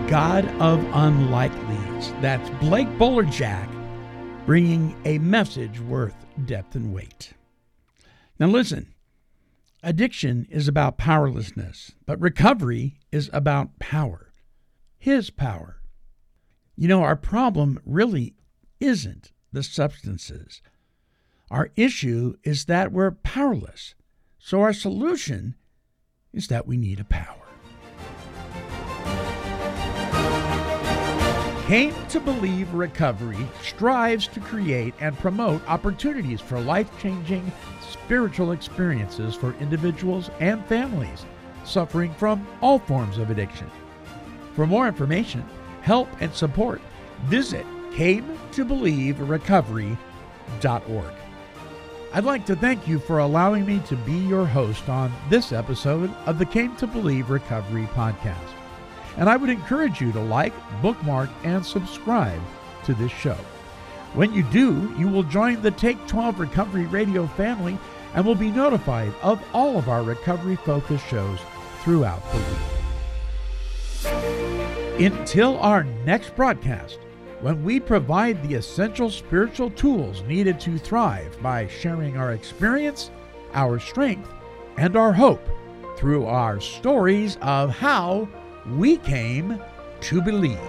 God of Unlikelies. That's Blake Bolerjack bringing a message worth depth and weight. Now listen, addiction is about powerlessness, but recovery is about power. His power. You know, our problem really isn't the substances. Our issue is that we're powerless. So our solution is that we need a power. Came to Believe Recovery strives to create and promote opportunities for life-changing spiritual experiences for individuals and families suffering from all forms of addiction. For more information, help, and support, visit came to believe recovery dot org. I'd like to thank you for allowing me to be your host on this episode of the Came to Believe Recovery podcast. And I would encourage you to like, bookmark, and subscribe to this show. When you do, you will join the Take twelve Recovery Radio family and will be notified of all of our recovery-focused shows throughout the week. Until our next broadcast, when we provide the essential spiritual tools needed to thrive by sharing our experience, our strength, and our hope through our stories of how we came to believe.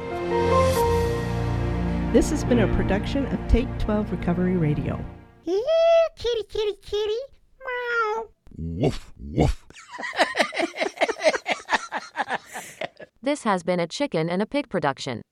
This has been a production of Take twelve Recovery Radio. Yeah, kitty, kitty, kitty. Meow. Woof, woof. This has been a Chicken and a Pig production.